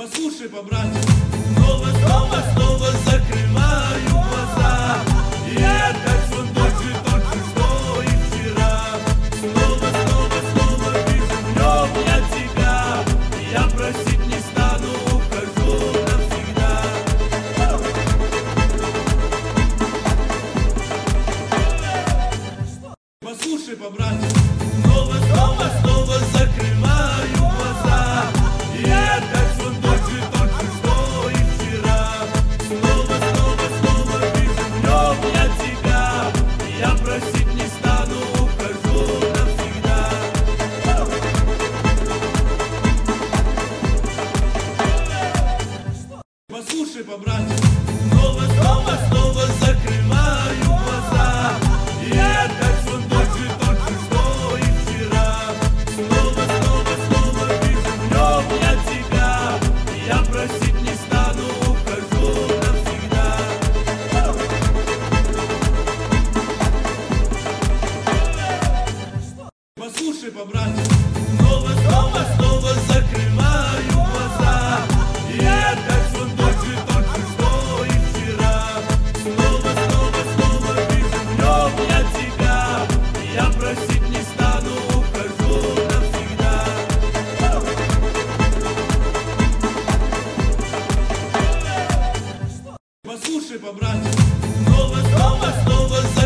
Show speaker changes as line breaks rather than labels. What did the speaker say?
Послушай, по-братски, снова закрываю глаза. И опять сон тот же, что и вчера. Снова вижу в нем я тебя. Я просить не стану, ухожу навсегда. Послушай, по-братски, снова закрываю глаза. И опять сон тот же, что и вчера. Снова вижу в нем я тебя. Я просить не стану, ухожу навсегда. Послушай, по-братски, снова закрываю глаза. И опять сон тот же, что и вчера. Снова вижу в нем я тебя. Я просить не стану, ухожу навсегда. Послушай, по-братски, снова закрываю глаза. И опять сон тот же, что и вчера. Снова вижу в нем я тебя. Я просить не стану, ухожу навсегда. Послушай, по-братски, снова